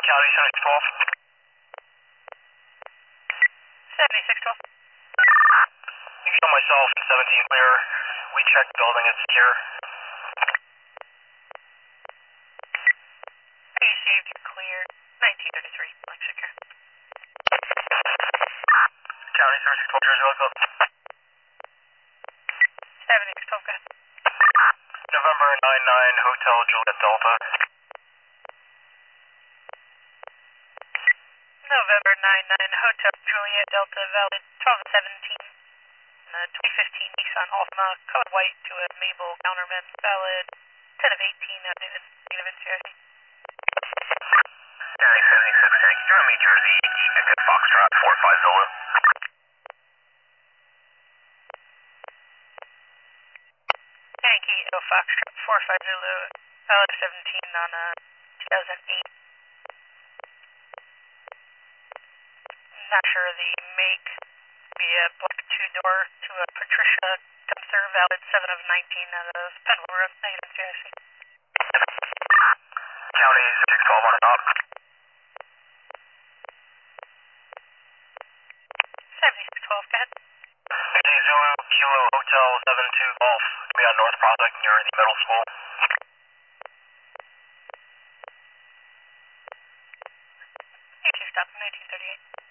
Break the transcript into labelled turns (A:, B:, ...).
A: County 7612.
B: 7612.
A: You can show myself and 17 clear. We checked the building, it's secure.
B: Received, you're clear. 1933, Mexico.
A: County 7612, Jersey, welcome.
B: 7612, go ahead.
A: November 99, Hotel Juliet Delta.
B: November 99, Hotel Juliet Delta, valid 1217. 2015 Nissan Altima, colored white to a Mabel Counterman, valid 10 of 18, negative NCIC.
A: County 76, can you join me, Jersey, Echo Foxtrot 45 Zulu?
B: Yankee Echo Foxtrot 45 Zulu, valid 17 on 2008. Not sure the make. Be a black two-door to a Patricia dumpster, valid 7 of 19 out of Penwell Road, negative NCIC.
A: County 612 on top.
B: 7612, go ahead.
A: Indy Zulu Kilo Hotel 72 Golf. Be on North Prospect near the middle school.
B: You two stop 1938.